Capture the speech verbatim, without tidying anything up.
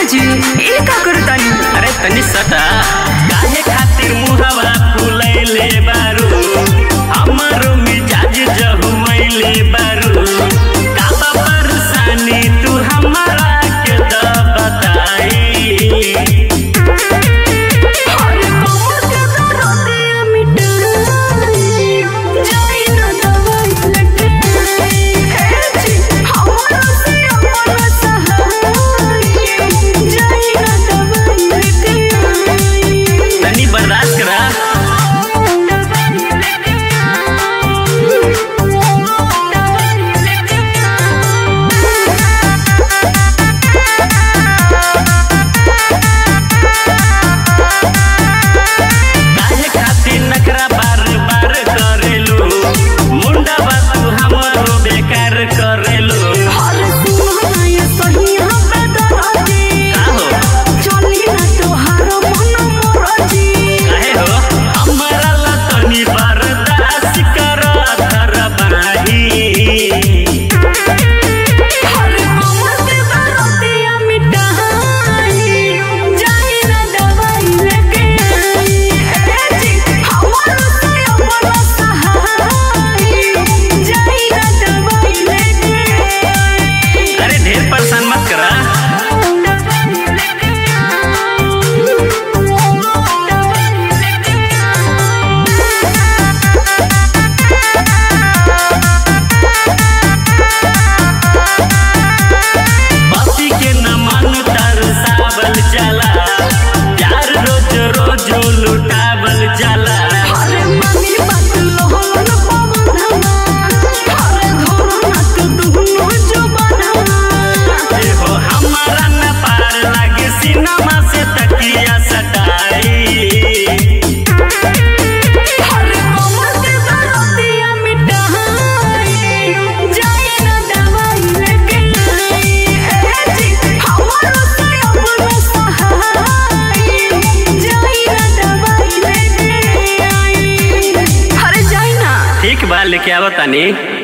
जी ये का करतानी? अरे तनी सटा काहे खातिर मुहवा फुलैले बारू हमरो मिजाज जहुमैले बारू का परेशानी तू हमरा के द बताई। बर्दाश्त करा काहे खातिर नखरा बार बार करेलू मुंडा बात तू हमरो बेकार करेलू। ठीक बा लेके आवतानी।